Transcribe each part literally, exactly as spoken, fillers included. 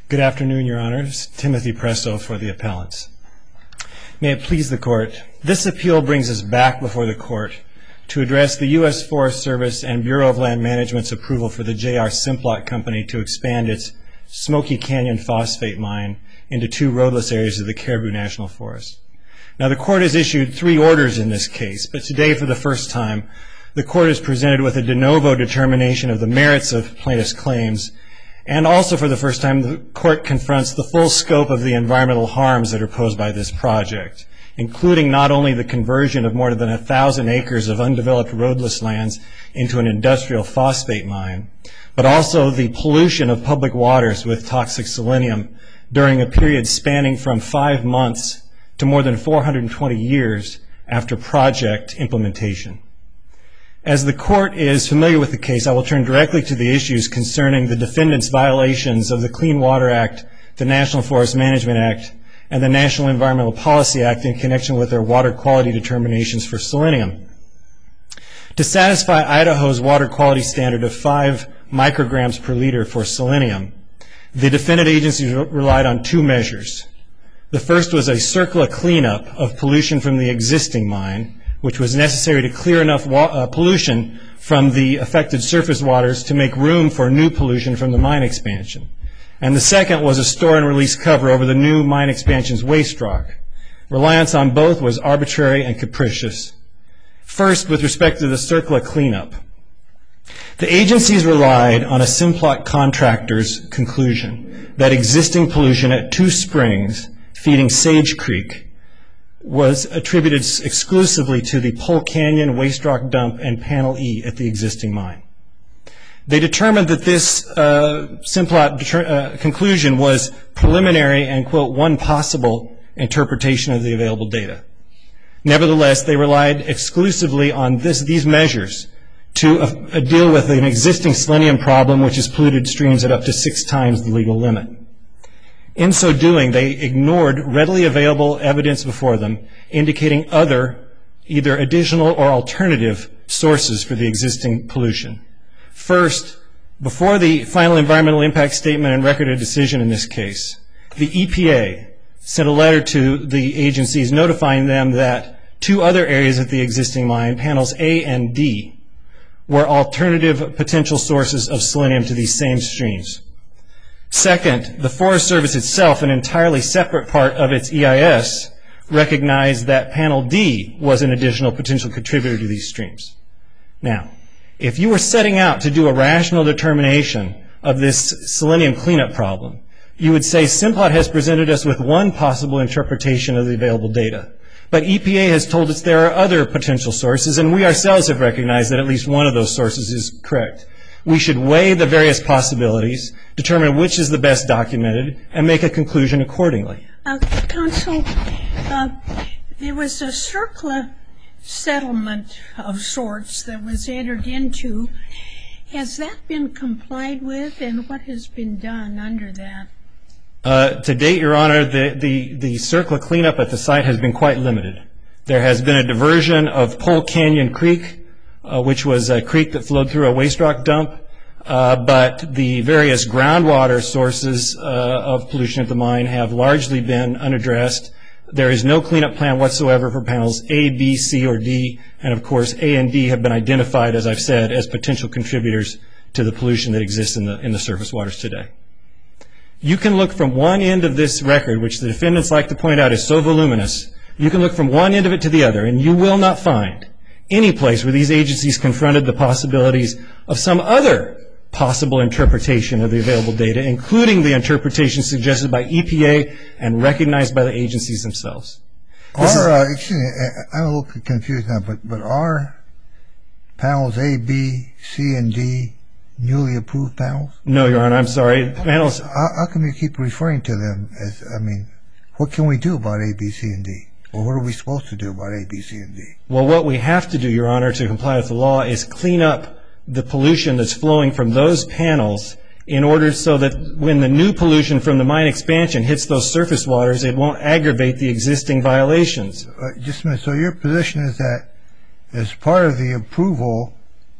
Good afternoon, Your Honors. Timothy Presso for the appellants. May it please the Court, this appeal brings us back before the Court to address the U S Forest Service and Bureau of Land Management's approval for the J R Simplot Company to expand its Smoky Canyon phosphate mine into two roadless areas of the Caribou National Forest. Now, the Court has issued three orders in this case, but today, for the first time, the Court is presented with a de novo determination of the merits of plaintiff's claims, and also for the first time, the Court confronts the full scope of the environmental harms that are posed by this project, including not only the conversion of more than a thousand acres of undeveloped roadless lands into an industrial phosphate mine, but also the pollution of public waters with toxic selenium during a period spanning from five months to more than four hundred twenty years after project implementation. As the Court is familiar with the case, I will turn directly to the issues concerning the defendants' violations of the Clean Water Act, the National Forest Management Act, and the National Environmental Policy Act in connection with their water quality determinations for selenium. To satisfy Idaho's water quality standard of five micrograms per liter for selenium, the defendant agencies relied on two measures. The first was a CERCLA cleanup of pollution from the existing mine, which was necessary to clear enough wa- uh, pollution from the affected surface waters to make room for new pollution from the mine expansion. And the second was a store and release cover over the new mine expansion's waste rock. Reliance on both was arbitrary and capricious. First, with respect to the CERCLA cleanup, the agencies relied on a Simplot contractor's conclusion that existing pollution at two springs feeding Sage Creek was attributed exclusively to the Pole Canyon waste rock dump and Panel E at the existing mine. They determined that this uh, Simplot deter- uh, conclusion was preliminary and, quote, one possible interpretation of the available data. Nevertheless, they relied exclusively on this, these measures to uh, uh, deal with an existing selenium problem, which has polluted streams at up to six times the legal limit. In so doing, they ignored readily available evidence before them, indicating other, either additional or alternative sources for the existing pollution. First, before the final environmental impact statement and record of decision in this case, the E P A sent a letter to the agencies notifying them that two other areas at the existing mine, panels A and D, were alternative potential sources of selenium to these same streams. Second, the Forest Service itself, an entirely separate part of its E I S, recognized that Panel D was an additional potential contributor to these streams. Now, if you were setting out to do a rational determination of this selenium cleanup problem, you would say Simplot has presented us with one possible interpretation of the available data. But E P A has told us there are other potential sources, and we ourselves have recognized that at least one of those sources is correct. We should weigh the various possibilities, determine which is the best documented, and make a conclusion accordingly. Uh, Counsel, uh, there was a CERCLA settlement of sorts that was entered into. Has that been complied with, and what has been done under that? Uh, to date, Your Honor, the, the, the CERCLA cleanup at the site has been quite limited. There has been a diversion of Pole Canyon Creek, uh, which was a creek that flowed through a waste rock dump, uh, but the various groundwater sources uh, of pollution at the mine have largely been unaddressed. There is no cleanup plan whatsoever for panels A, B, C, or D, and of course A and D have been identified, as I've said, as potential contributors to the pollution that exists in the, in the surface waters today. You can look from one end of this record, which the defendants like to point out is so voluminous, you can look from one end of it to the other, and you will not find any place where these agencies confronted the possibilities of some other possible interpretation of the available data, including the interpretation suggested by E P A and recognized by the agencies themselves. Are, uh, excuse me, I'm a little confused now, but, but are panels A, B, C, and D newly approved panels? No, Your Honor, I'm sorry. Panels. How, how come you keep referring to them as, I mean, what can we do about A, B, C, and D? Or what are we supposed to do about A, B, C, and D? Well, what we have to do, Your Honor, to comply with the law is clean up the pollution that's flowing from those panels in order so that when the new pollution from the mine expansion hits those surface waters, it won't aggravate the existing violations. Uh, just a minute. So your position is that as part of the approval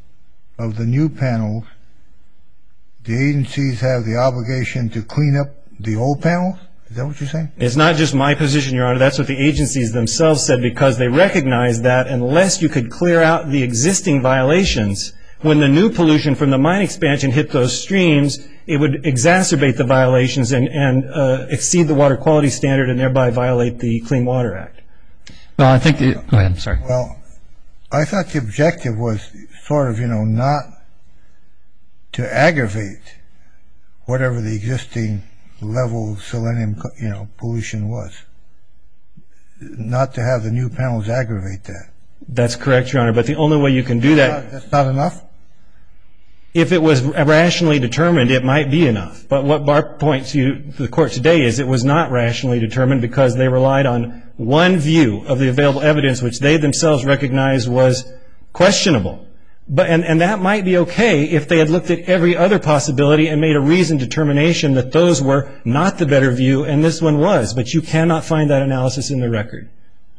of the new panels, the agencies have the obligation to clean up the old panels? Is that what you're saying? It's not just my position, Your Honor. That's what the agencies themselves said, because they recognized that unless you could clear out the existing violations, when the new pollution from the mine expansion hit those streams, it would exacerbate the violations and, and uh, exceed the water quality standard and thereby violate the Clean Water Act. Well, I think, the, go ahead, I'm sorry. Well, I thought the objective was sort of, you know, not to aggravate whatever the existing level of selenium, you know, pollution was. Not to have the new panels aggravate that. That's correct, Your Honor, but the only way you can do that... That's not enough? If it was rationally determined, it might be enough. But what Bart points to the court today is it was not rationally determined because they relied on one view of the available evidence, which they themselves recognized was questionable. But, and, and that might be okay if they had looked at every other possibility and made a reasoned determination that those were not the better view and this one was. But you cannot find that analysis in the record.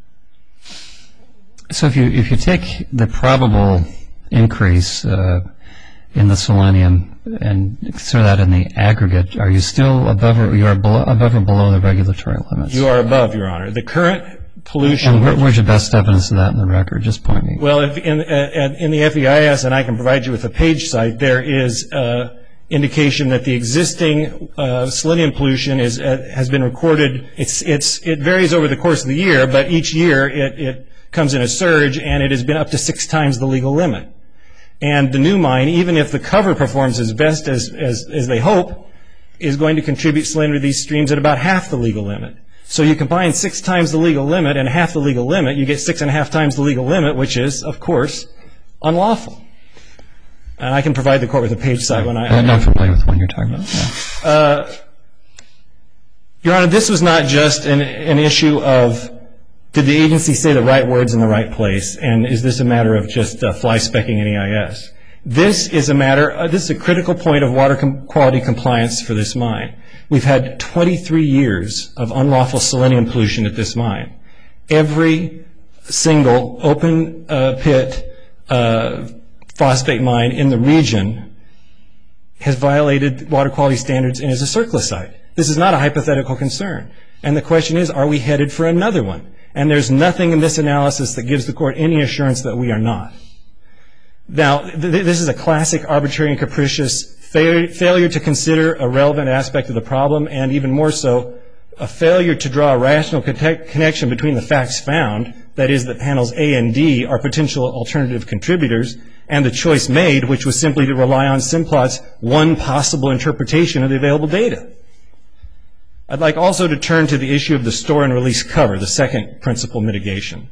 So if you if you take the probable increase uh, in the selenium and consider that in the aggregate, are you still above or you are below, above or below the regulatory limits? You are above, Your Honor. The current pollution. And where, where's your best evidence of that in the record? Just point me. Well, if in uh, in the F E I S, and I can provide you with a page site, there is uh, indication that the existing uh, selenium pollution is uh, has been recorded. It's it's it varies over the course of the year, but each year it it comes in a surge, and it has been up to six times the legal limit. And the new mine, even if the cover performs as best as, as, as they hope, is going to contribute selenium to these streams at about half the legal limit. So you combine six times the legal limit and half the legal limit, you get six and a half times the legal limit, which is, of course, unlawful. And I can provide the court with a page site when I... I'm not familiar with what you're talking about. Yeah. Uh, Your Honor, this was not just an, an issue of did the agency say the right words in the right place, and is this a matter of just uh, fly-specking an E I S? This is a matter, uh, this is a critical point of water com- quality compliance for this mine. We've had twenty-three years of unlawful selenium pollution at this mine. Every single open uh, pit uh, phosphate mine in the region has violated water quality standards and is a surplus site. This is not a hypothetical concern. And the question is, are we headed for another one? And there's nothing in this analysis that gives the court any assurance that we are not. Now, th- this is a classic arbitrary and capricious fa- failure to consider a relevant aspect of the problem, and even more so, a failure to draw a rational con- connection between the facts found, that is that panels A and D are potential alternative contributors, and the choice made, which was simply to rely on Simplot's one possible interpretation of the available data. I'd like also to turn to the issue of the store and release cover, the second principal mitigation.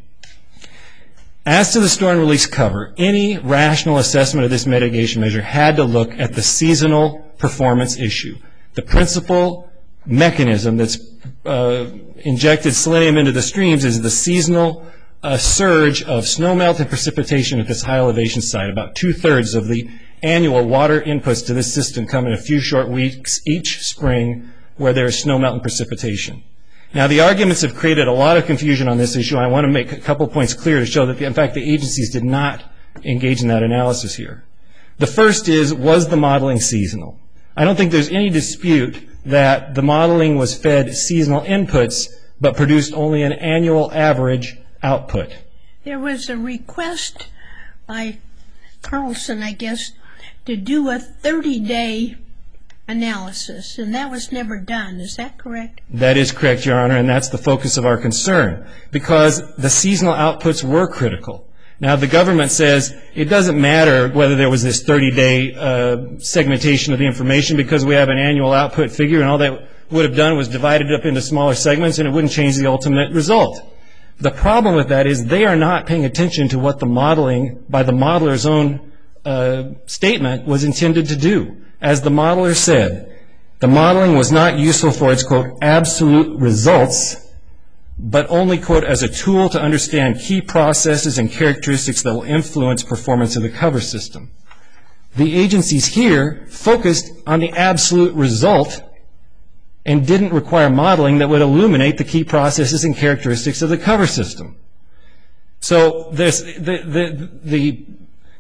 As to the store and release cover, any rational assessment of this mitigation measure had to look at the seasonal performance issue. The principal mechanism that's uh, injected selenium into the streams is the seasonal uh, surge of snowmelt and precipitation at this high elevation site. About two-thirds of the annual water inputs to this system come in a few short weeks each spring where there is snowmelt and precipitation. Now, the arguments have created a lot of confusion on this issue. I want to make a couple points clear to show that, in fact, the agencies did not engage in that analysis here. The first is, was the modeling seasonal? I don't think there's any dispute that the modeling was fed seasonal inputs but produced only an annual average output. There was a request by Carlson, I guess, to do a thirty-day analysis, and that was never done. Is that correct? That is correct, Your Honor, and that's the focus of our concern, because the seasonal outputs were critical. Now, the government says it doesn't matter whether there was this thirty-day uh, segmentation of the information because we have an annual output figure, and all that would have done was divided up into smaller segments, and it wouldn't change the ultimate result. The problem with that is they are not paying attention to what the modeling by the modeler's own uh, statement was intended to do. As the modeler said, the modeling was not useful for its, quote, absolute results, but only, quote, as a tool to understand key processes and characteristics that will influence performance of the cover system. The agencies here focused on the absolute result and didn't require modeling that would illuminate the key processes and characteristics of the cover system. So this, the, the, the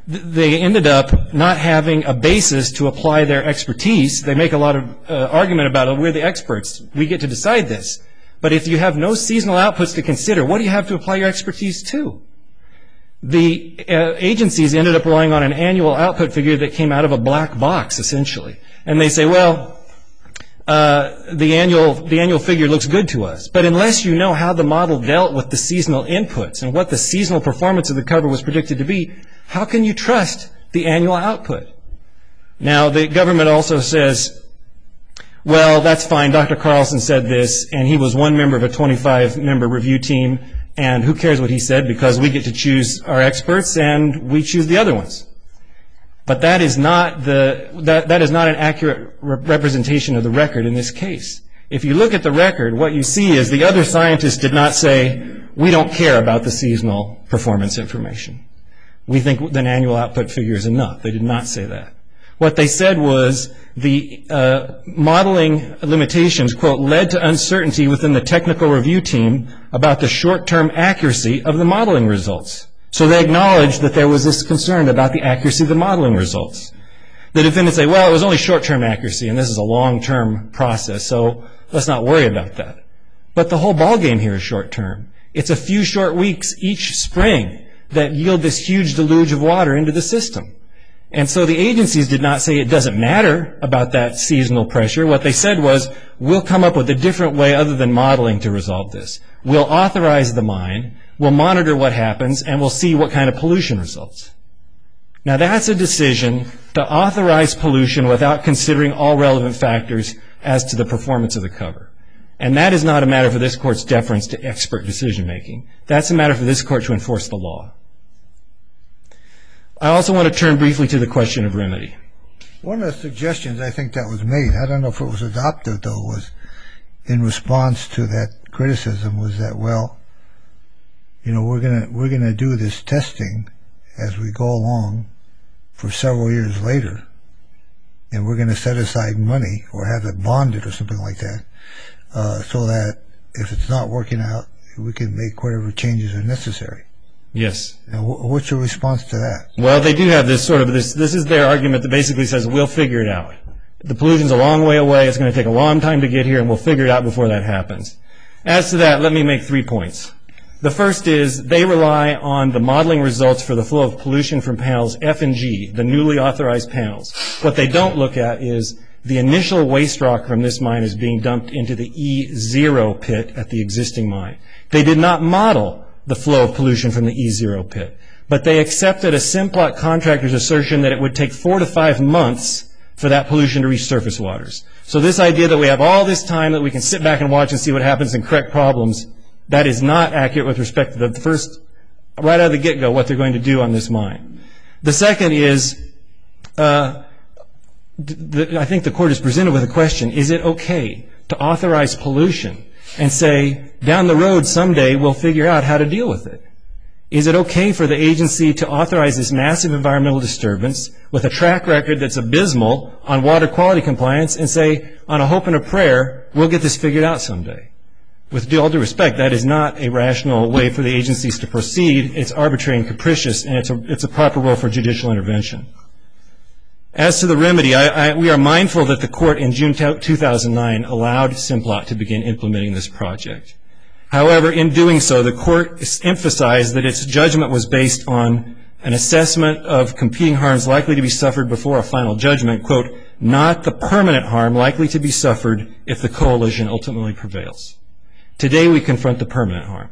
th- they ended up not having a basis to apply their expertise. They make a lot of uh, argument about it. We're the experts. We get to decide this. But if you have no seasonal outputs to consider, what do you have to apply your expertise to? The uh, agencies ended up relying on an annual output figure that came out of a black box, essentially. And they say, well, uh, the annual the annual figure looks good to us. But unless you know how the model dealt with the seasonal inputs and what the seasonal performance of the cover was predicted to be, how can you trust the annual output? Now, the government also says, well, that's fine. Doctor Carlson said this, and he was one member of a twenty-five member review team, and who cares what he said because we get to choose our experts and we choose the other ones. But that is not the that, that is not an accurate re- representation of the record in this case. If you look at the record, what you see is the other scientists did not say, we don't care about the seasonal performance information. We think an annual output figure is enough. They did not say that. What they said was the uh, modeling limitations, quote, led to uncertainty within the technical review team about the short-term accuracy of the modeling results. So they acknowledged that there was this concern about the accuracy of the modeling results. The defendants say, well, it was only short-term accuracy, and this is a long-term process, so let's not worry about that. But the whole ballgame here is short-term. It's a few short weeks each spring that yield this huge deluge of water into the system. And so the agencies did not say it doesn't matter about that seasonal pressure. What they said was, we'll come up with a different way other than modeling to resolve this. We'll authorize the mine, we'll monitor what happens, and we'll see what kind of pollution results. Now that's a decision to authorize pollution without considering all relevant factors as to the performance of the cover. And that is not a matter for this court's deference to expert decision making. That's a matter for this court to enforce the law. I also want to turn briefly to the question of remedy. One of the suggestions I think that was made, I don't know if it was adopted though, was in response to that criticism was that, well, you know, we're gonna we're gonna do this testing as we go along for several years later, and we're gonna set aside money or have it bonded or something like that, uh, so that if it's not working out, we can make whatever changes are necessary. Yes. Now, what's your response to that? Well, they do have this sort of, this This is their argument that basically says, we'll figure it out. The pollution's a long way away, it's going to take a long time to get here, and we'll figure it out before that happens. As to that, let me make three points. The first is, they rely on the modeling results for the flow of pollution from panels F and G, the newly authorized panels. What they don't look at is the initial waste rock from this mine is being dumped into the E zero pit at the existing mine. They did not model the flow of pollution from the E zero pit. But they accepted a Simplot contractor's assertion that it would take four to five months for that pollution to reach surface waters. So this idea that we have all this time that we can sit back and watch and see what happens and correct problems, that is not accurate with respect to the first, right out of the get-go, what they're going to do on this mine. The second is, uh, the, I think the court is presented with a question, is it okay to authorize pollution and say, down the road someday we'll figure out how to deal with it? Is it okay for the agency to authorize this massive environmental disturbance with a track record that's abysmal on water quality compliance and say, on a hope and a prayer, we'll get this figured out someday? With all due respect, that is not a rational way for the agencies to proceed. It's arbitrary and capricious, and it's a, it's a proper role for judicial intervention. As to the remedy, I, I, we are mindful that the court in June two thousand nine allowed Simplot to begin implementing this project. However, in doing so, the court emphasized that its judgment was based on an assessment of competing harms likely to be suffered before a final judgment, quote, not the permanent harm likely to be suffered if the coalition ultimately prevails. Today we confront the permanent harm.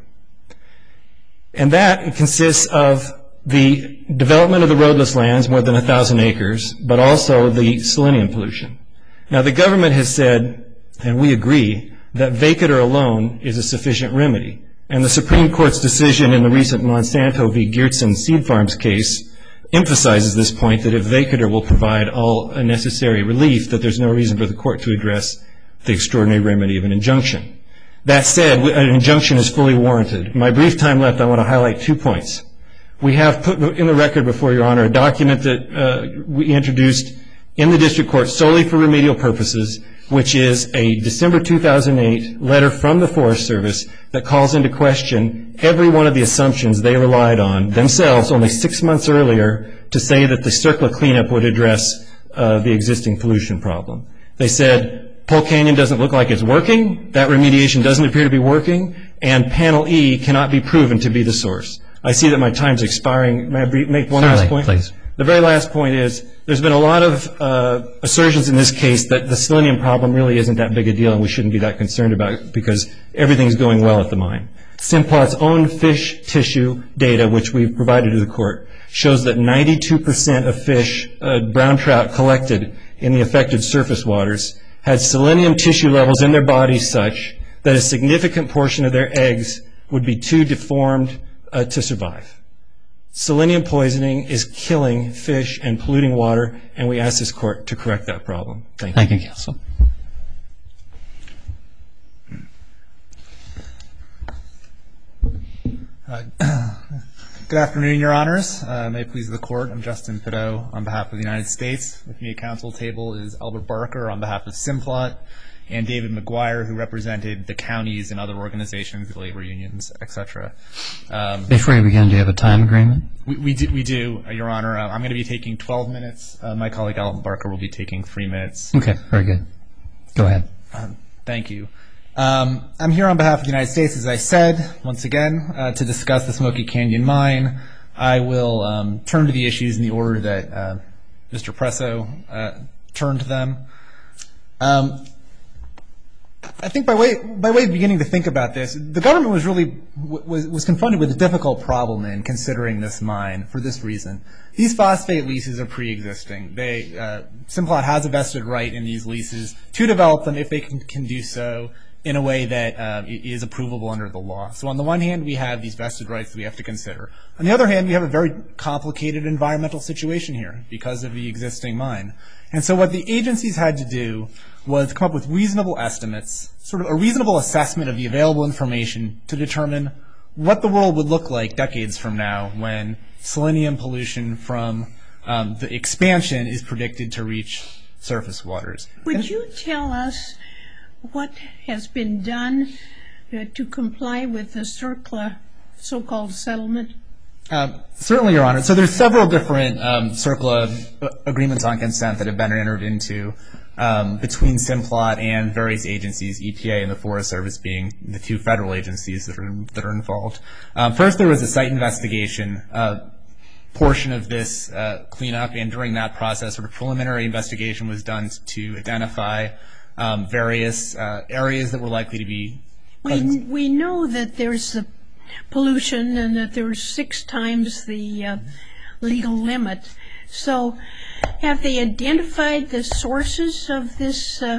And that consists of the development of the roadless lands, more than a thousand acres, but also the selenium pollution. Now the government has said, and we agree, that vacatur alone is a sufficient remedy. And the Supreme Court's decision in the recent Monsanto v. Geertsen Seed Farms case emphasizes this point, that if vacatur will provide all necessary relief, that there's no reason for the court to address the extraordinary remedy of an injunction. That said, an injunction is fully warranted. In my brief time left, I want to highlight two points. We have put in the record before Your Honor a document that uh, we introduced in the district court solely for remedial purposes which is a December two thousand eight letter from the Forest Service that calls into question every one of the assumptions they relied on themselves only six months earlier to say that the CERCLA cleanup would address uh, the existing pollution problem. They said Pole Canyon doesn't look like it's working, that remediation doesn't appear to be working, and Panel E cannot be proven to be the source. I see that my time's expiring. May I make one Certainly, last point? Please. The very last point is there's been a lot of uh, assertions in this case that the selenium problem really isn't that big a deal and we shouldn't be that concerned about it because everything's going well at the mine. Simplot's own fish tissue data, which we've provided to the court, shows that ninety-two percent of fish, uh, brown trout collected in the affected surface waters had selenium tissue levels in their bodies such that a significant portion of their eggs would be too deformed uh, to survive. Selenium poisoning is killing fish and polluting water, and we ask this court to correct that problem. Thank you. Thank you, counsel. Uh, good afternoon, Your Honors. Uh, may it please the Court, I'm Justin Pideaux on behalf of the United States. With me at counsel table is Albert Barker on behalf of Simplot and David McGuire, who represented the counties and other organizations, the labor unions, et cetera. Um, Before you begin, do you have a time agreement? we, we, do, we do, uh, Your Honor. Uh, I'm going to be taking twelve minutes. Uh, my colleague Albert Barker will be taking three minutes. Okay, very good. Go ahead. Um, thank you. Um, I'm here on behalf of the United States, as I said, once again, uh, to discuss the Smoky Canyon mine. I will um, turn to the issues in the order that uh, Mister Presso uh, turned to them. Um, I think by way by way of beginning to think about this, the government was really was was confronted with a difficult problem in considering this mine for this reason. These phosphate leases are pre-existing. They uh, Simplot has a vested right in these leases to develop them if they can, can do so in a way that uh, is approvable under the law. So on the one hand, we have these vested rights that we have to consider. On the other hand, we have a very complicated environmental situation here because of the existing mine. And so what the agencies had to do was come up with reasonable estimates, sort of a reasonable assessment of the available information to determine what the world would look like decades from now when selenium pollution from um, the expansion is predicted to reach surface waters. Would And you tell us what has been done uh, to comply with the CERCLA so-called settlement? Um, certainly, Your Honor. So there's several different um, CERCLA agreements on consent that have been entered into um, between Simplot and various agencies, E P A and the Forest Service being the two federal agencies that are, that are involved. Um, first, there was a site investigation uh, portion of this uh, cleanup, and during that process, sort of preliminary investigation was done to identify um, various uh, areas that were likely to be We, we know that there's the pollution and that there's six times the uh, legal limit. So have they identified the sources of this uh,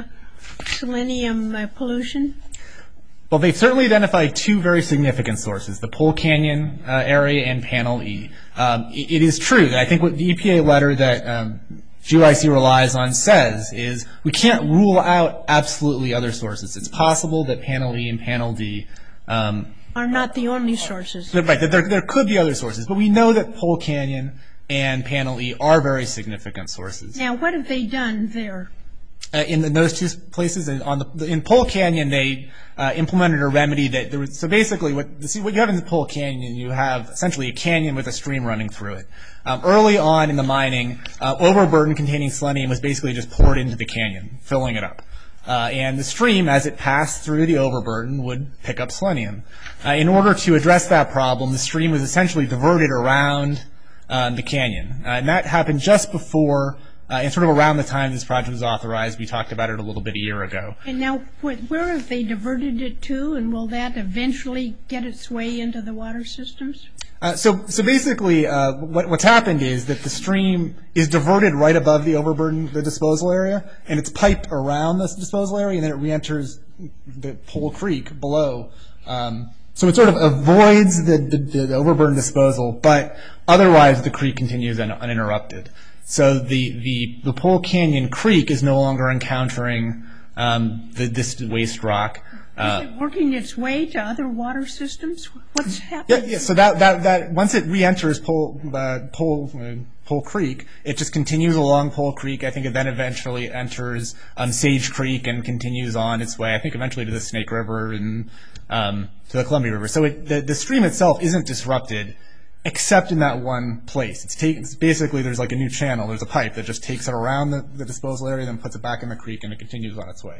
selenium uh, pollution? Well, they've certainly identified two very significant sources, the Pole Canyon uh, area and Panel E. Um, it, it is true that I think what the E P A letter that um, G Y C relies on says is we can't rule out absolutely other sources. It's possible that Panel E and Panel D um, are not the only sources. right, that there, there could be other sources, but we know that Pole Canyon and Panel E are very significant sources. Now, what have they done there? Uh, in, the, those two places, and on the in Pole Canyon, they uh, implemented a remedy that there was. So basically, what see what you have in the Pole Canyon, you have essentially a canyon with a stream running through it. Um, early on in the mining, uh, overburden containing selenium was basically just poured into the canyon, filling it up. Uh, and the stream, as it passed through the overburden, would pick up selenium. Uh, in order to address that problem, the stream was essentially diverted around uh, the canyon, uh, and that happened just before. Uh, and sort of around the time this project was authorized. We talked about it a little bit a year ago. And now, wh- where have they diverted it to, and will that eventually get its way into the water systems? Uh, so, so basically, uh, what, what's happened is that the stream is diverted right above the overburden, the disposal area, and it's piped around this disposal area, and then it re-enters the Pole Creek below. Um, so it sort of avoids the, the, the overburden disposal, but otherwise the creek continues un, uninterrupted. So the, the, the Pole Canyon Creek is no longer encountering um, the, this waste rock. Uh, Is it working its way to other water systems? What's happening? yeah, yeah. So that, that, that once it re-enters Pole, uh, Pole, uh, Pole Creek. It just continues along Pole Creek. I think it then eventually enters um, Sage Creek and continues on its way, I think eventually to the Snake River and um, to the Columbia River. So it, the, the stream itself isn't disrupted except in that one place. It's, taken, it's basically, there's like a new channel. There's a pipe that just takes it around the, the disposal area, then puts it back in the creek, and it continues on its way.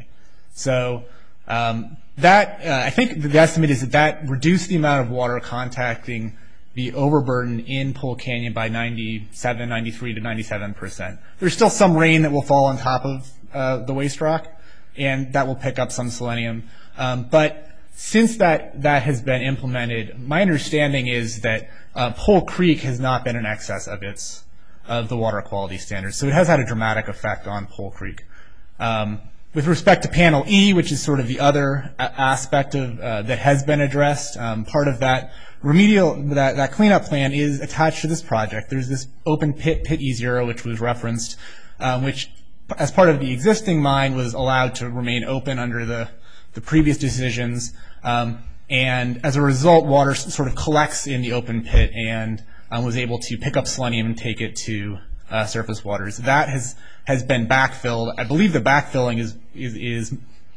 So um, that, uh, I think the estimate is that that reduced the amount of water contacting the overburden in Pole Canyon by ninety-seven, ninety-three to ninety-seven percent. There's still some rain that will fall on top of uh, the waste rock, and that will pick up some selenium. Um, but since that, that has been implemented, my understanding is that uh, Pole Creek has not been in excess of its of the water quality standards. So it has had a dramatic effect on Pole Creek. Um, with respect to Panel E, which is sort of the other a- aspect of uh, that has been addressed, um, part of that remedial, that, that cleanup plan is attached to this project. There's this open pit, Pit E zero, which was referenced, um, which as part of the existing mine was allowed to remain open under the, the previous decisions. Um, and as a result, water s- sort of collects in the open pit and um, was able to pick up selenium and take it to uh, surface waters. That has, has been backfilled. I believe the backfilling is, is, is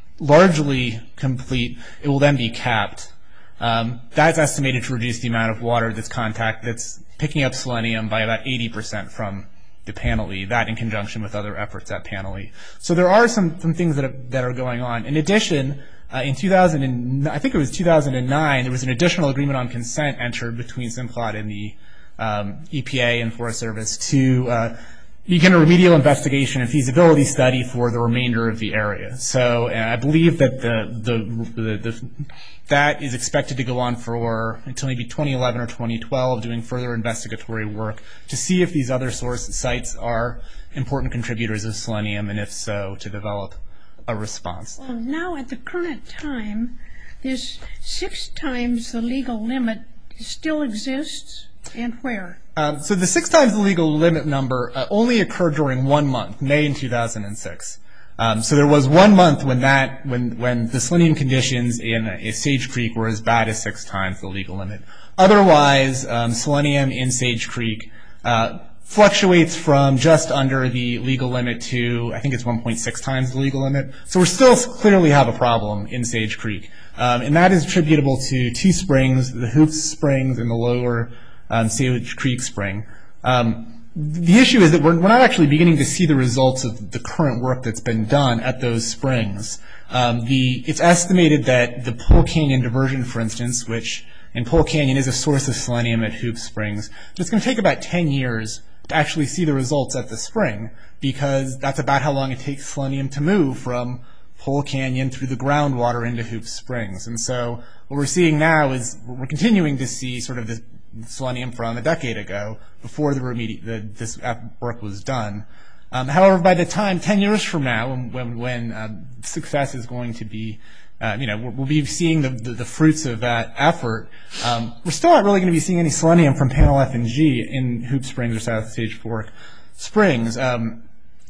largely complete. It will then be capped. Um, that's estimated to reduce the amount of water that's contact that's picking up selenium by about eighty percent from the Panel E, that in conjunction with other efforts at Panel E. So there are some, some things that are, that are going on. In addition, uh, in two thousand, and, I think it was two thousand nine, there was an additional agreement on consent entered between Simplot and the um, E P A and Forest Service to uh, begin a remedial investigation and feasibility study for the remainder of the area. So uh, I believe that the, the, the, the that is expected to go on for until maybe twenty eleven or twenty twelve, doing further investigatory work to see if these other source sites are important contributors of selenium, and if so, to develop a response. Well, now at the current time, this six times the legal limit still exists, and where? Um, so the six times the legal limit number uh, only occurred during one month, May in two thousand six. Um, so there was one month when that, when, when the selenium conditions in uh, Sage Creek were as bad as six times the legal limit. Otherwise, um, selenium in Sage Creek uh, fluctuates from just under the legal limit to, I think it's one point six times the legal limit. So we still clearly have a problem in Sage Creek. Um, and that is attributable to two springs, the Hoops Springs and the lower um, Sage Creek Spring. Um, The issue is that we're, we're not actually beginning to see the results of the current work that's been done at those springs. Um, the, it's estimated that the Pole Canyon diversion, for instance, which in Pole Canyon is a source of selenium at Hoop Springs, it's going to take about ten years to actually see the results at the spring, because that's about how long it takes selenium to move from Pole Canyon through the groundwater into Hoop Springs. And so what we're seeing now is we're continuing to see sort of this selenium from a decade ago before the, remedi- the this work was done. Um, however, by the time, ten years from now, when, when, when um, success is going to be, uh, you know, we'll, we'll be seeing the, the, the fruits of that effort, um, we're still not really going to be seeing any selenium from Panel F and G in Hoop Springs or South Sage Fork Springs. Um,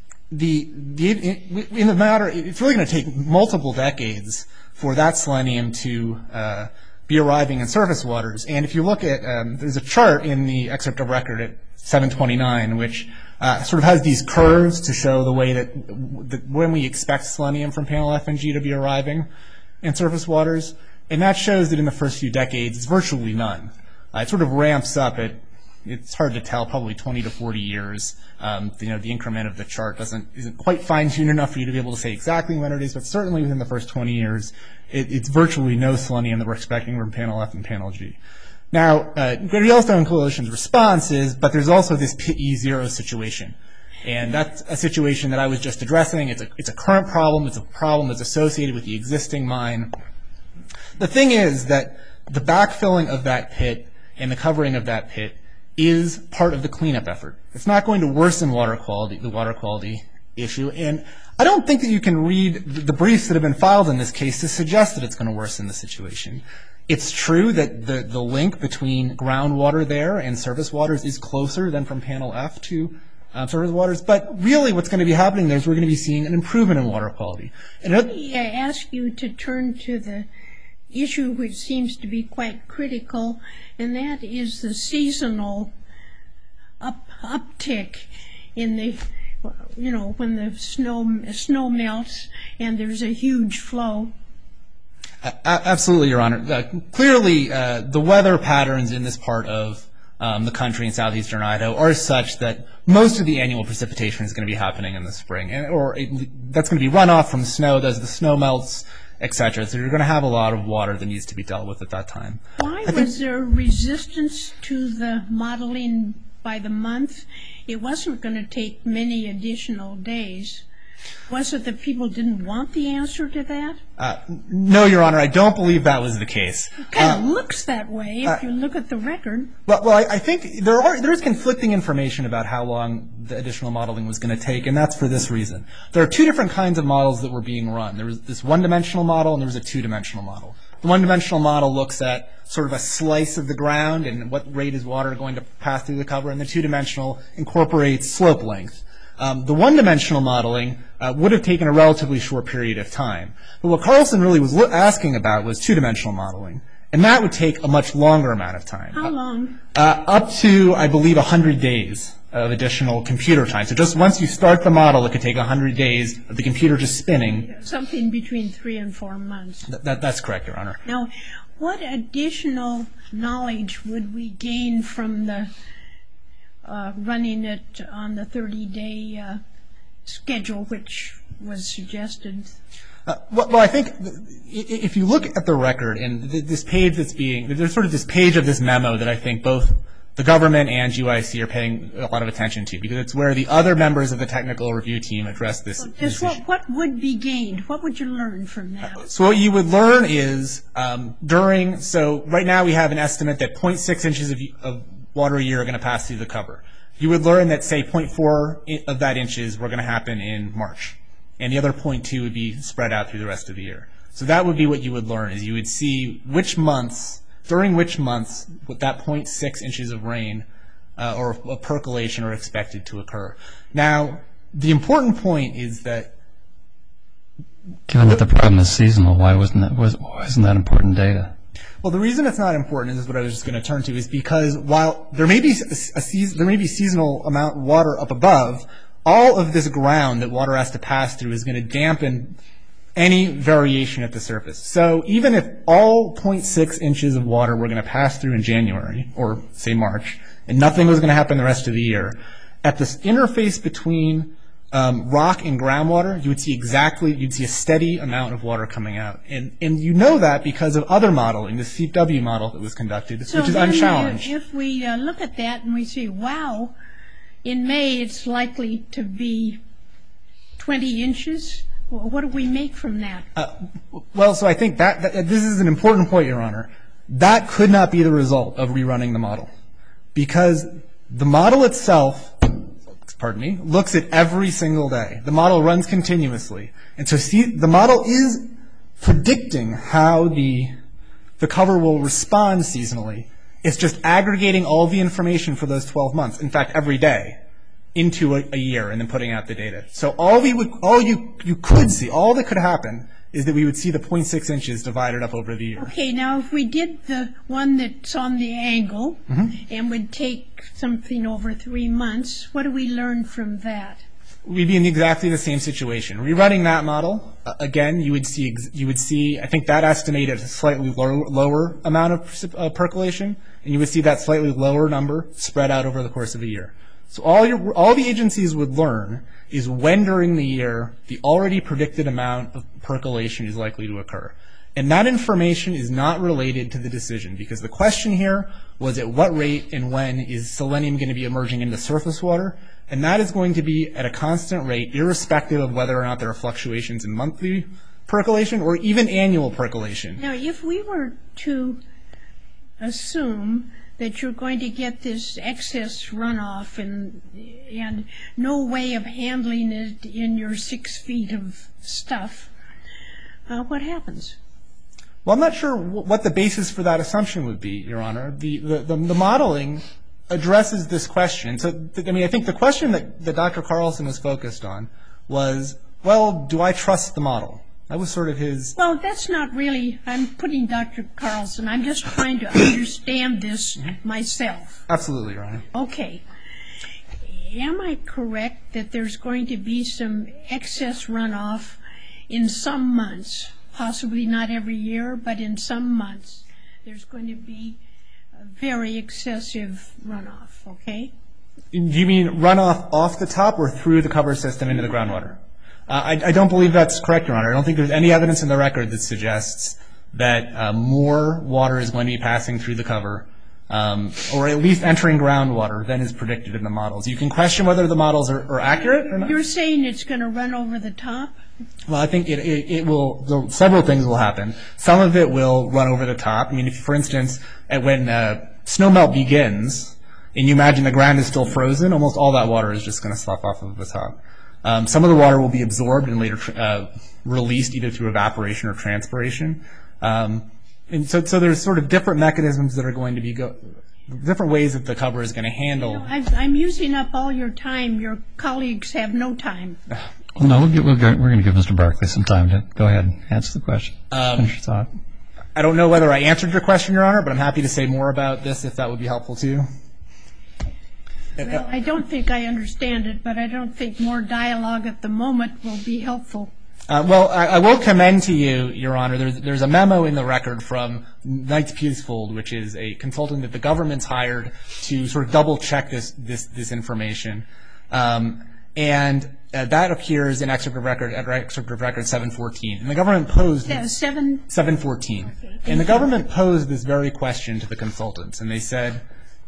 the, the, in the matter, it's really going to take multiple decades for that selenium to uh, be arriving in surface waters. And if you look at, um, there's a chart in the excerpt of record at seven twenty-nine, which uh, sort of has these curves to show the way that, that when we expect selenium from Panel F and G to be arriving in surface waters. And that shows that in the first few decades, it's virtually none. Uh, it sort of ramps up at, it's hard to tell, probably twenty to forty years. Um, you know, the increment of the chart doesn't, isn't quite fine-tuned enough for you to be able to say exactly when it is, but certainly within the first twenty years, it, it's virtually no selenium that we're expecting from Panel F and Panel G. Now, uh, Greater Yellowstone Coalition's response is, but there's also this Pit E zero situation. And that's a situation that I was just addressing. It's a, it's a current problem. It's a problem that's associated with the existing mine. The thing is that the backfilling of that pit and the covering of that pit is part of the cleanup effort. It's not going to worsen water quality, the water quality issue. And I don't think that you can read the briefs that have been filed in this case to suggest that it's going to worsen the situation. It's true that the, the link between groundwater there and surface waters is closer than from Panel F to uh, surface waters, but really what's going to be happening there is we're going to be seeing an improvement in water quality. And Let me ask you to turn to the issue which seems to be quite critical, and that is the seasonal up uptick in the, you know, when the snow snow melts and there's a huge flow? A- absolutely, Your Honor. Uh, clearly, uh, the weather patterns in this part of um, the country in southeastern Idaho are such that most of the annual precipitation is going to be happening in the spring, and, or it, that's going to be runoff from snow as the snow melts, et cetera. So you're going to have a lot of water that needs to be dealt with at that time. Why was there resistance to the modeling by the month? It wasn't going to take many additional days. Was it that people didn't want the answer to that? Uh, no, Your Honor, I don't believe that was the case. It kind of Uh, looks that way if uh, you look at the record. Well, well, I, I think there are there is conflicting information about how long the additional modeling was going to take, and that's for this reason. There are two different kinds of models that were being run. There was this one-dimensional model, and there was a two-dimensional model. The one-dimensional model looks at sort of a slice of the ground and what rate is water going to pass through the cover, and the two-dimensional incorporates slope length. Um, the one-dimensional modeling uh, would have taken a relatively short period of time. But what Carlson really was lo- asking about was two-dimensional modeling, and that would take a much longer amount of time. How long? Uh, up to, I believe, one hundred days of additional computer time. So just once you start the model, it could take one hundred days of the computer just spinning. Something between three and four months. Th- that, that's correct, Your Honor. Now, what additional knowledge would we gain from the uh, running it on the thirty-day uh, schedule, which was suggested? Uh, well, well, I think th- if you look at the record and th- this page that's being, there's sort of this page of this memo that I think both the government and U I C are paying a lot of attention to, because it's where the other members of the technical review team address this, Just this what, issue. what would be gained? What would you learn from that? So what you would learn is um, during, so right now we have an estimate that zero point six inches of, of water a year are going to pass through the cover. You would learn that, say, zero point four of that inches were going to happen in March, and the other zero point two would be spread out through the rest of the year. So that would be what you would learn, is you would see which months, during which months, with that zero point six inches of rain uh, or a percolation are expected to occur. Now, the important point is that Given that the problem is seasonal, why wasn't that was why isn't that important data? Well, the reason it's not important, is what I was just going to turn to, is because while there may be a, a season, there may be seasonal amount of water up above, all of this ground that water has to pass through is going to dampen any variation at the surface. So even if all zero point six inches of water were going to pass through in January, or say March, and nothing was going to happen the rest of the year, at this interface between Um, rock and groundwater, you would see exactly, you'd see a steady amount of water coming out. And and you know that because of other modeling, the C W model that was conducted, So which is then unchallenged. If, if we uh, look at that and we say, wow, in May it's likely to be twenty inches, well, what do we make from that? Uh, well, so I think that, that this is an important point, Your Honor. That could not be the result of rerunning the model, because the model itself, pardon me, looks at every single day. The model runs continuously. And so see, the model is predicting how the, the cover will respond seasonally. It's just aggregating all the information for those twelve months, in fact, every day, into a, a year, and then putting out the data. So all we would, all you, you could see, all that could happen is that we would see the zero point six inches divided up over the year. Okay, now if we did the one that's on the angle and would take something over three months, what do we learn from that? We'd be in exactly the same situation. Rerunning that model, uh, again, you would see, ex- you would see, I think that estimated a slightly lower, lower amount of precip- uh, percolation, and you would see that slightly lower number spread out over the course of a year. So all your, all the agencies would learn is when during the year the already predicted amount of percolation is likely to occur. And that information is not related to the decision, because the question here was at what rate and when is selenium going to be emerging into surface water, and that is going to be at a constant rate irrespective of whether or not there are fluctuations in monthly percolation or even annual percolation. Now, if we were to assume that you're going to get this excess runoff and and no way of handling it in your six feet of stuff, uh, what happens? Well, I'm not sure w- what the basis for that assumption would be, Your Honor. The, the, the, the modeling addresses this question. So, th- I mean, I think the question that, that Doctor Carlson was focused on was, well, do I trust the model? That was sort of his... Well, that's not really, I'm putting Doctor Carlson, I'm just trying to understand this myself. Absolutely, Your Honor. Okay. am I correct that there's going to be some excess runoff in some months, possibly not every year, but in some months there's going to be a very excessive runoff, okay? Do you mean runoff off the top or through the cover system into the groundwater? Uh, I, I don't believe that's correct, Your Honor. I don't think there's any evidence in the record that suggests that uh, more water is going to be passing through the cover, um, or at least entering groundwater than is predicted in the models. You can question whether the models are, are accurate or not. You're saying it's going to run over the top? Well, I think it, it, it will, several things will happen. Some of it will run over the top. I mean, if, for instance, when uh, snowmelt begins, and you imagine the ground is still frozen, almost all that water is just going to slough off of the top. Um, some of the water will be absorbed and later uh, released either through evaporation or transpiration. Um, and so, so there's sort of different mechanisms that are going to be, go different ways that the cover is going to handle. You know, I'm, I'm using up all your time. Your colleagues have no time. Well, no, we'll get, we'll go, we're going to give Mister Barkley some time to go ahead and answer the question. Um, Finish your thought. I don't know whether I answered your question, Your Honor, but I'm happy to say more about this if that would be helpful to you. Well, I don't think I understand it, but I don't think more dialogue at the moment will be helpful. Uh, well, I, I will commend to you, Your Honor, there's, there's a memo in the record from Knights Peacefold, which is a consultant that the government's hired to sort of double-check this, this, this information. Um, and uh, that appears in Excerpt of Record, at Excerpt of Record seven fourteen. And the government posed... Yeah, seven? seven fourteen. Okay, and the government posed this very question to the consultants, and they said...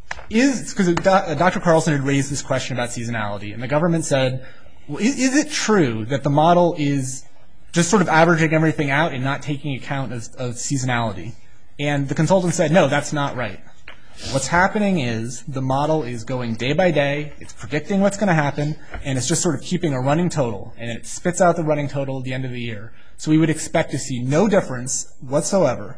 Is because Doctor Carlson had raised this question about seasonality, and the government said, well, is, is it true that the model is just sort of averaging everything out and not taking account of, of seasonality? And the consultant said, no, that's not right. What's happening is the model is going day by day, it's predicting what's going to happen, and it's just sort of keeping a running total, and it spits out the running total at the end of the year. So we would expect to see no difference whatsoever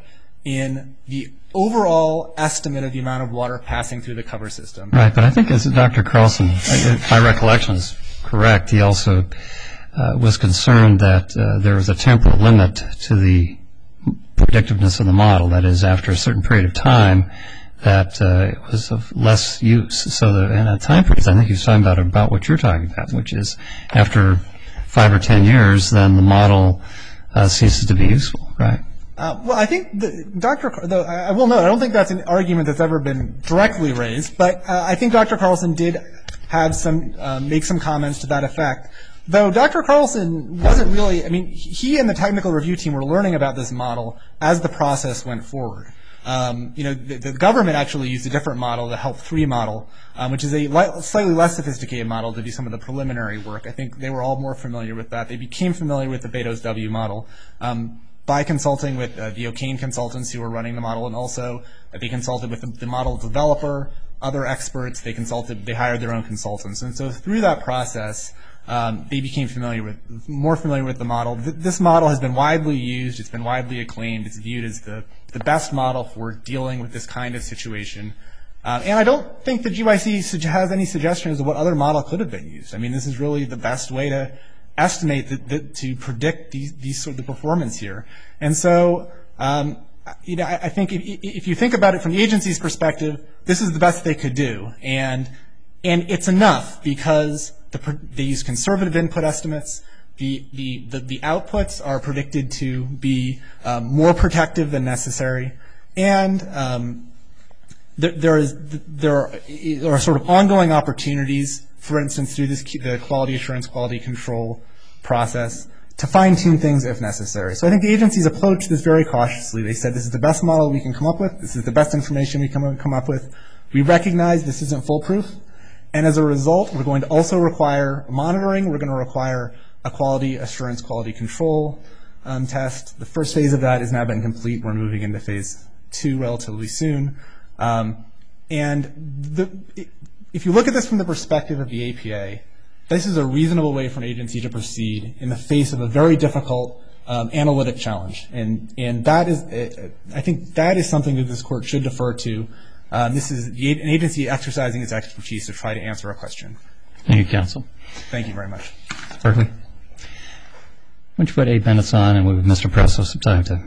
in the overall estimate of the amount of water passing through the cover system. Right, but I think as Doctor Carlson, if my recollection is correct, he also uh, was concerned that uh, there was a temporal limit to the predictiveness of the model. That is, after a certain period of time, that uh, it was of less use. So the, in a time period, I think he was talking about, about what you're talking about, which is after five or ten years, then the model uh, ceases to be useful, right? Uh, well, I think the, Doctor Car though, I will note, I don't think that's an argument that's ever been directly raised, but uh, I think Doctor Carlson did have some, uh, make some comments to that effect. Though Doctor Carlson wasn't really, I mean, he and the technical review team were learning about this model as the process went forward. Um, you know, the, the government actually used a different model, the HELP three model, um, which is a li slightly less sophisticated model to do some of the preliminary work. I think they were all more familiar with that. They became familiar with the Betos W model. Um, by consulting with uh, the O'Kane consultants who were running the model, and also uh, they consulted with the, the model developer, other experts, they consulted, they hired their own consultants. And so through that process, um, they became familiar with, more familiar with the model. Th this model has been widely used, it's been widely acclaimed, it's viewed as the, the best model for dealing with this kind of situation. Um, and I don't think the G Y C has any suggestions of what other model could have been used. I mean, this is really the best way to estimate the, the, to predict these, these sort of the performance here. And so, um, you know, I, I think if, if you think about it from the agency's perspective, this is the best they could do. And, and it's enough because the, they use conservative input estimates. The, the, the, the outputs are predicted to be um, more protective than necessary. And um, there, there, is, there, are, there are sort of ongoing opportunities, for instance, through this, the quality assurance, quality control process, to fine-tune things if necessary. So I think the agencies approached this very cautiously. They said, this is the best model we can come up with. This is the best information we can come up with. We recognize this isn't foolproof. And as a result, we're going to also require monitoring. We're going to require a quality assurance, quality control um, test. The first phase of that has now been complete. We're moving into phase two relatively soon. Um, and the... It, If you look at this from the perspective of the A P A, this is a reasonable way for an agency to proceed in the face of a very difficult um, analytic challenge. And, and that is, uh, I think that is something that this court should defer to. Um, this is an agency exercising its expertise to try to answer a question. Thank you, counsel. Thank you very much. Berkeley. Why don't you put eight minutes on and we'll give Mister Presso some time to...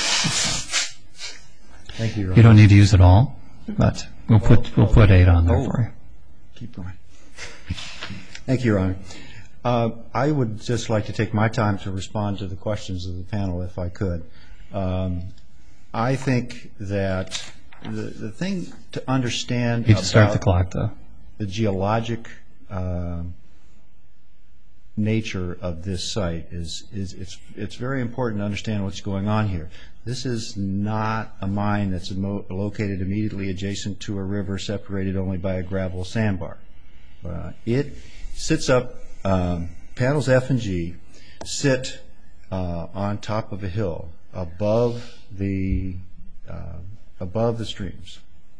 Thank you, Your Honor. You don't need to use it all, but we'll put, we'll put eight on there Oh. for you. Keep going. Thank you, Your Honor. Uh, I would just like to take my time to respond to the questions of the panel, if I could. Um, I think that the, the thing to understand You can about start the clock, though. the geologic uh, nature of this site is, is it's, it's very important to understand what's going on here. This is not a mine that's located immediately adjacent to a river separated only by a gravel sandbar. Uh, it sits up, um, panels F and G sit uh, on top of a hill above the, uh, above the streams.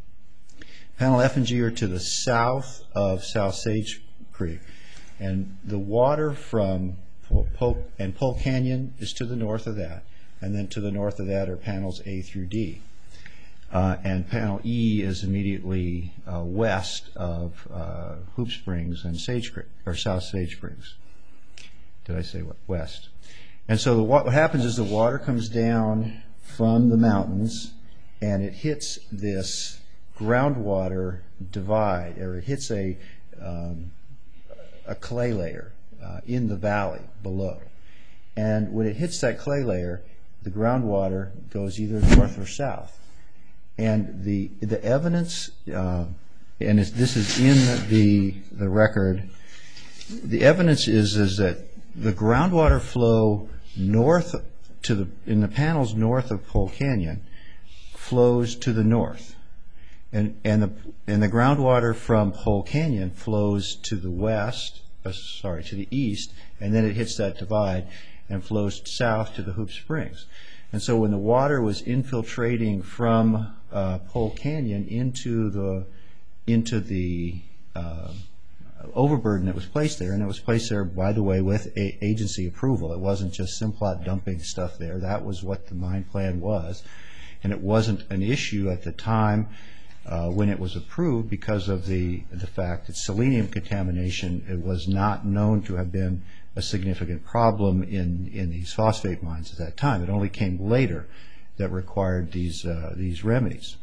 Panel F and G are to the south of South Sage Creek, and the water from Polk and Polk Canyon is to the north of that, and then to the north of that are panels A through D. Uh, and panel E is immediately uh, west of uh, Hoop Springs and Sage Creek, or South Sage Springs. Did I say what? West. And so the, what happens is the water comes down from the mountains, and it hits this groundwater divide, or it hits a um, a clay layer uh, in the valley below. And when it hits that clay layer, the groundwater goes either north or south. And the the evidence, uh, and it's, this is in the the record, the evidence is is that the groundwater flow north to the in the panels north of Polk Canyon flows to the north. And, and, the, and the groundwater from Polk Canyon flows to the west, uh, sorry, to the east, and then it hits that divide and flows south to the Hoop Springs. And so when the water was infiltrating from uh, Polk Canyon into the, into the uh, overburden that was placed there, and it was placed there, by the way, with a agency approval. It wasn't just Simplot dumping stuff there. That was what the mine plan was. And it wasn't an issue at the time Uh, when it was approved because of the the fact that selenium contamination, it was not known to have been a significant problem in in these phosphate mines at that time. It only came later that required these uh, these remedies.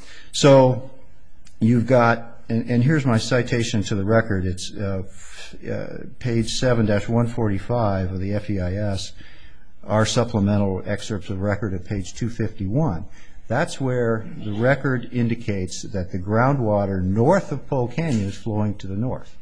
So you've got, and, and here's my citation to the record. It's uh, uh, page seven dash one forty-five of the F E I S. Our supplemental excerpts of record at page two fifty-one. That's where the record indicates that the groundwater north of Polk Canyon is flowing to the north.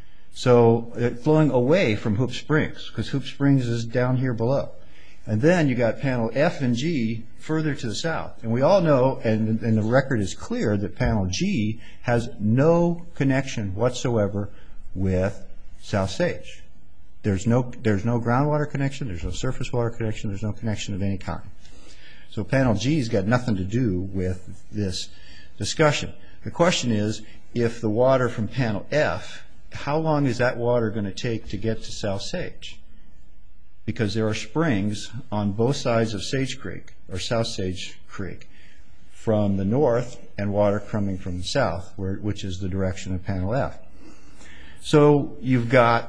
So it's flowing away from Hoop Springs, because Hoop Springs is down here below. And then you got panel F and G further to the south. And we all know, and, and the record is clear, that panel G has no connection whatsoever with South Sage. There's no, there's no groundwater connection, there's no surface water connection, there's no connection of any kind. So panel G's got nothing to do with this discussion. The question is, if the water from panel F, how long is that water going to take to get to South Sage? Because there are springs on both sides of Sage Creek, or South Sage Creek, from the north and water coming from the south, where, which is the direction of panel F. So you've got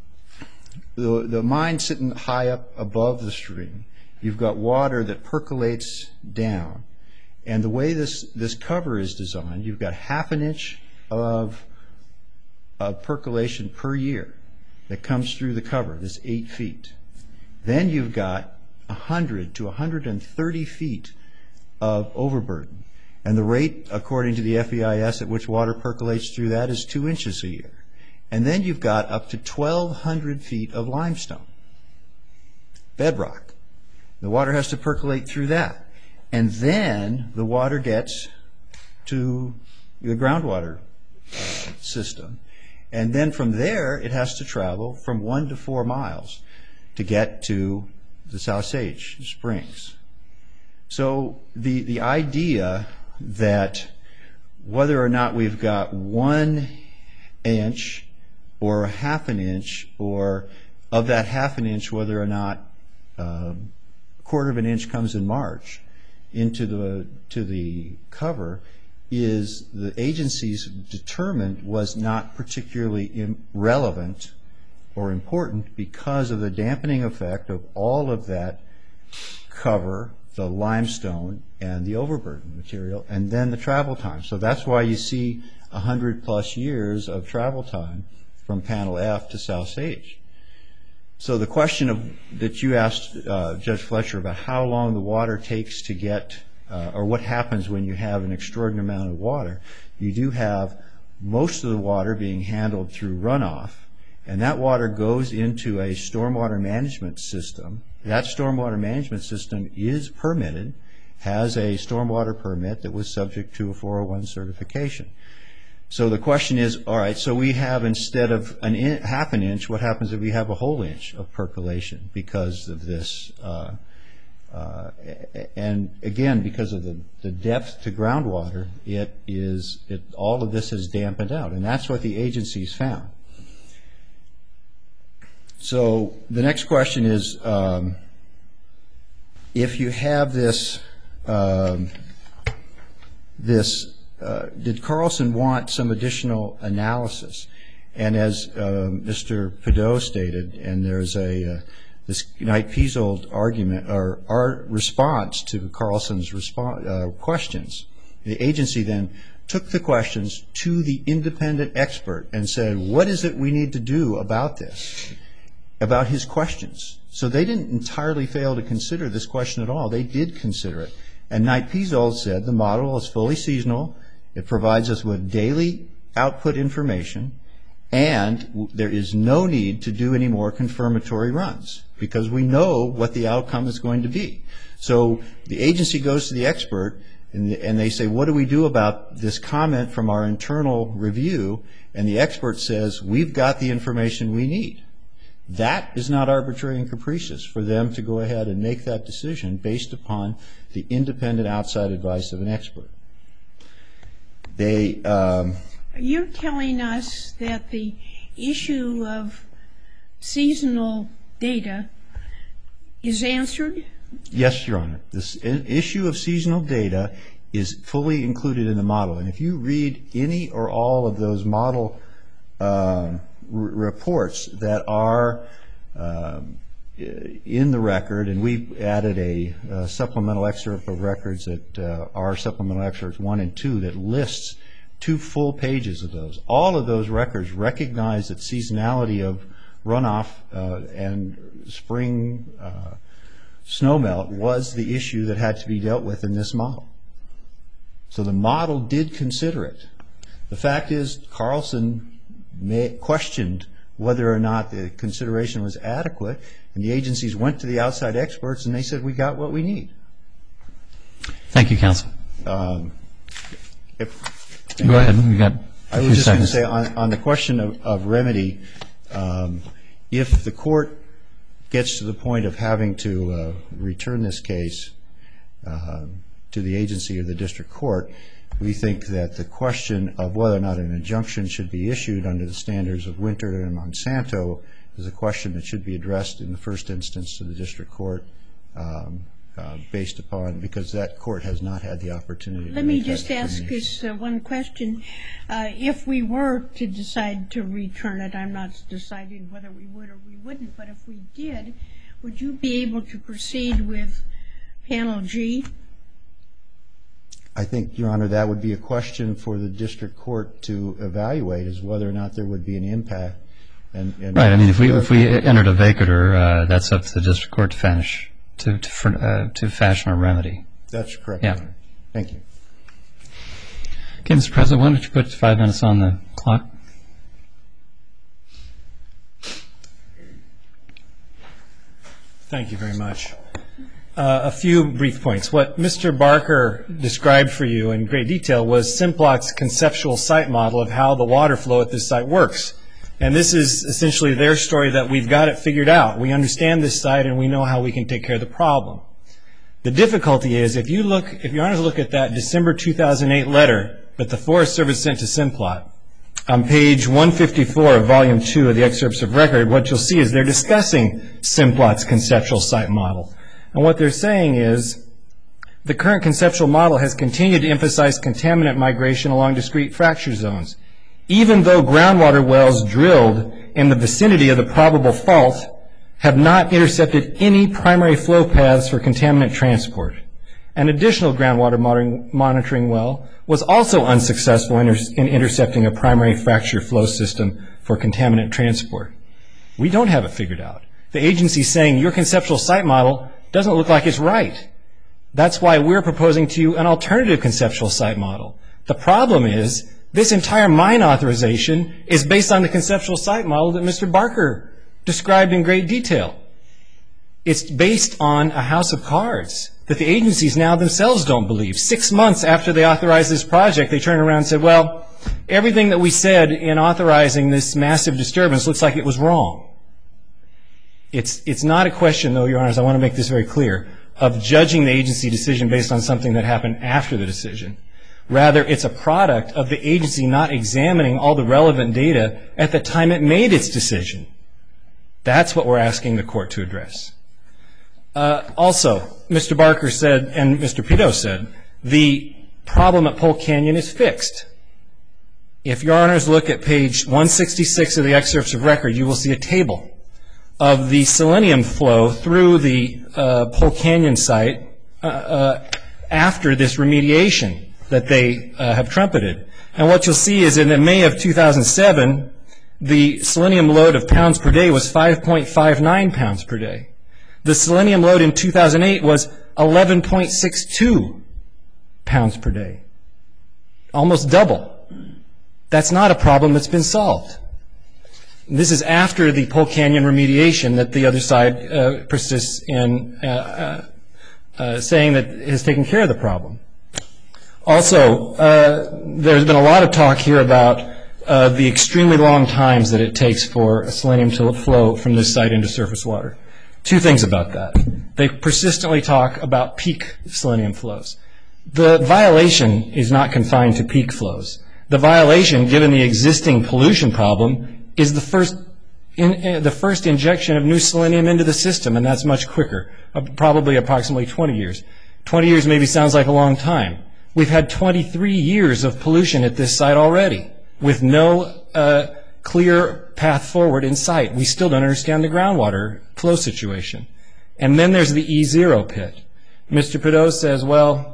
the, the mine sitting high up above the stream. You've got water that percolates down. And the way this, this cover is designed, you've got half an inch of, of percolation per year that comes through the cover, this eight feet. Then you've got one hundred to one hundred thirty feet of overburden. And the rate, according to the F E I S, at which water percolates through that is two inches a year. And then you've got up to twelve hundred feet of limestone, bedrock. The water has to percolate through that. And then the water gets to the groundwater uh, system. And then from there, it has to travel from one to four miles to get to the South Sage Springs. So the, the idea that whether or not we've got one inch or a half an inch, or of that half an inch, whether or not uh, quarter of an inch comes in March into the to the cover, is the agencies determined was not particularly relevant or important because of the dampening effect of all of that cover, the limestone and the overburden material, and then the travel time. So that's why you see a hundred plus years of travel time from Panel F to South Sage. So the question of, that you asked uh, Judge Fletcher about how long the water takes to get, uh, or what happens when you have an extraordinary amount of water, you do have most of the water being handled through runoff, and that water goes into a stormwater management system. That stormwater management system is permitted, has a stormwater permit that was subject to a four oh one certification. So the question is, all right, so we have, instead of an in, half an inch, what happens if we have a whole inch of percolation because of this? Uh, uh, and again, because of the, the depth to groundwater, it is, it, all of this has dampened out, and that's what the agencies found. So the next question is, um, if you have this, um, this, uh, did Carlson want some additional analysis? And as uh, Mister Pideaux stated, and there's a uh, this Knight-Piesold argument or our response to Carlson's response, uh, questions, the agency then took the questions to the independent expert and said, what is it we need to do about this, about his questions? So they didn't entirely fail to consider this question at all. They did consider it. And Knight-Piesold said the model is fully seasonal. It provides us with daily output information, and there is no need to do any more confirmatory runs because we know what the outcome is going to be. So the agency goes to the expert and, and they say, what do we do about this comment from our internal review? And the expert says, we've got the information we need. That is not arbitrary and capricious for them to go ahead and make that decision based upon the independent outside advice of an expert. They, um, You're telling us that the issue of seasonal data is answered? Yes, Your Honor. This issue of seasonal data is fully included in the model. And if you read any or all of those model uh, reports that are um, in the record, and we've added a, a supplemental excerpt of records that uh, are supplemental excerpts one and two that lists two full pages of those. All of those records recognize that seasonality of runoff uh, and spring uh, snowmelt was the issue that had to be dealt with in this model. So the model did consider it. The fact is, Carlson may, questioned whether or not the consideration was adequate, and the agencies went to the outside experts and they said, we got what we need. Thank you, counsel. Um, if, Go ahead. We got I was just going to say on, on the question of, of remedy, um, if the court gets to the point of having to uh, return this case uh, to the agency or the district court, we think that the question of whether or not an injunction should be issued under the standards of Winter and Monsanto is a question that should be addressed in the first instance to the district court um, uh, based upon, because that court has not had the opportunity to Let me make just that ask this uh, one question. Uh, if we were to decide to return it, I'm not deciding whether we would or we wouldn't, but if we did, would you be able to proceed with Panel G? I think, Your Honor, that would be a question for the district court to evaluate, is whether or not there would be an impact. And, and right. I mean, if we if we entered a vacatur, uh, that's up to the district court to finish to to, for, uh, to fashion a remedy. That's correct. Yeah. Your Honor. Thank you. Okay, Mister President, why don't you put five minutes on the clock? Thank you very much. Uh, a few brief points. What Mister Barker described for you in great detail was Simplot's conceptual site model of how the water flow at this site works. And this is essentially their story that we've got it figured out. We understand this site and we know how we can take care of the problem. The difficulty is, if you look, if you're honest, look at that December two thousand eight letter that the Forest Service sent to Simplot, on page one fifty-four of volume two of the excerpts of record, what you'll see is they're discussing Simplot's conceptual site model. And what they're saying is, the current conceptual model has continued to emphasize contaminant migration along discrete fracture zones. Even though groundwater wells drilled in the vicinity of the probable fault have not intercepted any primary flow paths for contaminant transport. An additional groundwater monitoring well was also unsuccessful in, in intercepting a primary fracture flow system for for contaminant transport. We don't have it figured out. The agency's saying your conceptual site model doesn't look like it's right. That's why we're proposing to you an alternative conceptual site model. The problem is this entire mine authorization is based on the conceptual site model that Mister Barker described in great detail. It's based on a house of cards that the agencies now themselves don't believe. Six months after they authorized this project, they turned around and said, well, everything that we said in authorizing this massive disturbance looks like it was wrong. It's, it's not a question, though, Your Honors, I want to make this very clear, of judging the agency decision based on something that happened after the decision. Rather, it's a product of the agency not examining all the relevant data at the time it made its decision. That's what we're asking the court to address. Uh, also, Mister Barker said, and Mister Pito said, the problem at Polk Canyon is fixed. If Your Honors look at page one sixty-six of the excerpts of record, you will see a table of the selenium flow through the uh, Polk Canyon site uh, uh, after this remediation that they uh, have trumpeted. And what you'll see is in May of two thousand seven, the selenium load of pounds per day was five point five nine pounds per day. The selenium load in two thousand eight was eleven point six two pounds per day. Almost double. That's not a problem that's been solved. This is after the Polk Canyon remediation that the other side uh, persists in uh, uh, uh, saying that has taken care of the problem. Also, uh, there's been a lot of talk here about uh, the extremely long times that it takes for selenium to flow from this site into surface water. Two things about that. They persistently talk about peak selenium flows. The violation is not confined to peak flows. The violation, given the existing pollution problem, is the first, in, uh, the first injection of new selenium into the system, and that's much quicker, uh, probably approximately twenty years. twenty years maybe sounds like a long time. We've had twenty-three years of pollution at this site already with no uh, clear path forward in sight. We still don't understand the groundwater flow situation. And then there's the E zero pit. Mister Pito says, well,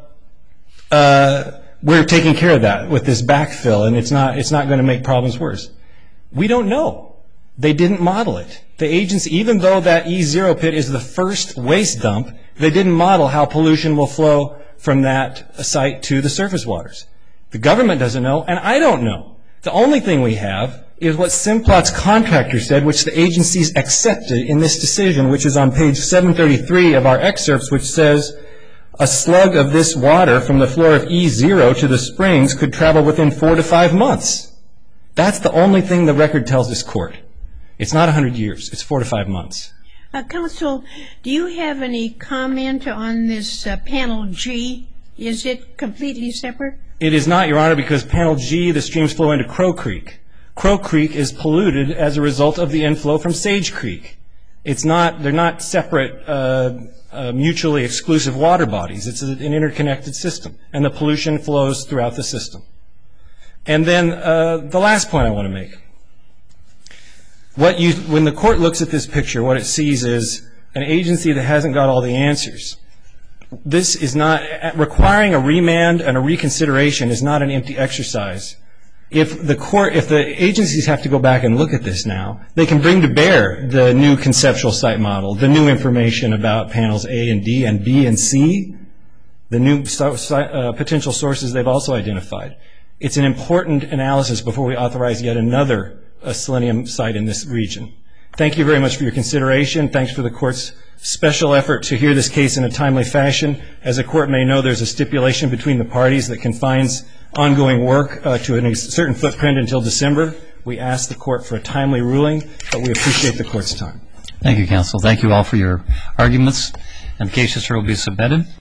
uh, we're taking care of that with this backfill, and it's not, it's not going to make problems worse. We don't know. They didn't model it. The agency, even though that E zero pit is the first waste dump, they didn't model how pollution will flow from that site to the surface waters. The government doesn't know, and I don't know. The only thing we have is what Simplot's contractor said, which the agencies accepted in this decision, which is on page seven thirty-three of our excerpts, which says, a slug of this water from the floor of E zero to the springs could travel within four to five months. That's the only thing the record tells this court. It's not one hundred years. It's four to five months. Uh, Counsel, do you have any comment on this uh, Panel G? Is it completely separate? It is not, Your Honor, because Panel G, the streams flow into Crow Creek. Crow Creek is polluted as a result of the inflow from Sage Creek. It's not, they're not separate, uh, uh, mutually exclusive water bodies. It's an interconnected system, and the pollution flows throughout the system. And then uh, the last point I want to make. What you, when the court looks at this picture, what it sees is an agency that hasn't got all the answers. This is not, requiring a remand and a reconsideration is not an empty exercise. If the court, if the agencies have to go back and look at this now, they can bring to bear the new conceptual site model, the new information about panels A and D and B and C, the new uh, potential sources they've also identified. It's an important analysis before we authorize yet another uh, selenium site in this region. Thank you very much for your consideration. Thanks for the court's special effort to hear this case in a timely fashion. As the court may know, there's a stipulation between the parties that confines ongoing work uh, to a certain footprint until December. We ask the court for a timely ruling, but we appreciate the court's time. Thank you, counsel. Thank you all for your arguments, and the case will be submitted.